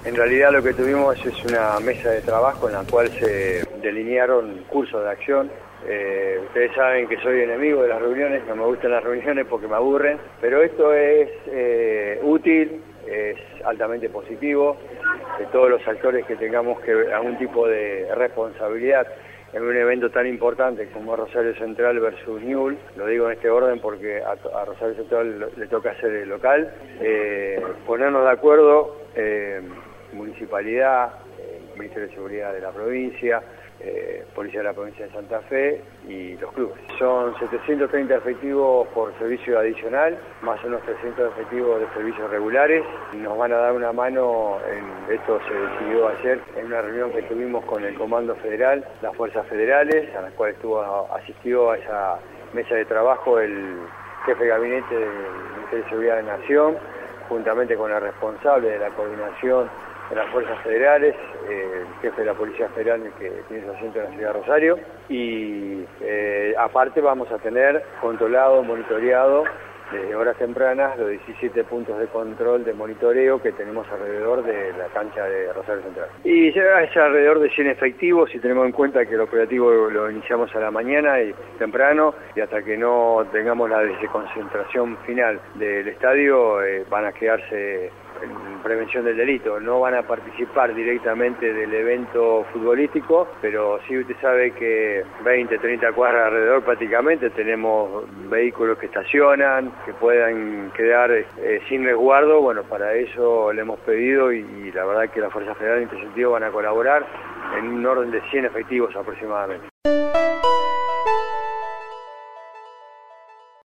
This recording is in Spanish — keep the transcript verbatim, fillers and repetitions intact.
En realidad lo que tuvimos es una mesa de trabajo en la cual se delinearon cursos de acción. Eh, ustedes saben que soy enemigo de las reuniones, no me gustan las reuniones porque me aburren, pero esto es eh, útil, es altamente positivo, de todos los actores que tengamos que algún tipo de responsabilidad en un evento tan importante como Rosario Central versus Newell's. Lo digo en este orden porque a, a Rosario Central le toca hacer el local, eh, ponernos de acuerdo, eh, municipalidad, eh, Ministerio de Seguridad de la provincia, eh, Policía de la provincia de Santa Fe y los clubes. Son setecientos treinta efectivos por servicio adicional, más unos trescientos efectivos de servicios regulares. Nos van a dar una mano, en, esto se decidió ayer, en una reunión que tuvimos con el Comando Federal, las Fuerzas Federales, a las cuales estuvo, asistió a esa mesa de trabajo el jefe de gabinete del Ministerio de Seguridad de la Nación, juntamente con el responsable de la coordinación de las Fuerzas Federales, eh, el jefe de la Policía Federal que tiene su asiento en la ciudad de Rosario, y eh, aparte vamos a tener controlado, monitoreado desde horas tempranas los diecisiete puntos de control de monitoreo que tenemos alrededor de la cancha de Rosario Central. Y ya es alrededor de cien efectivos, si tenemos en cuenta que el operativo lo iniciamos a la mañana y temprano, y hasta que no tengamos la desconcentración final del estadio eh, van a quedarse en prevención del delito. No van a participar directamente del evento futbolístico, pero sí usted sabe que veinte, treinta cuadras alrededor prácticamente tenemos vehículos que estacionan, que puedan quedar eh, sin resguardo. Bueno, para eso le hemos pedido y, y la verdad que las Fuerzas Federales en este sentido van a colaborar en un orden de cien efectivos aproximadamente.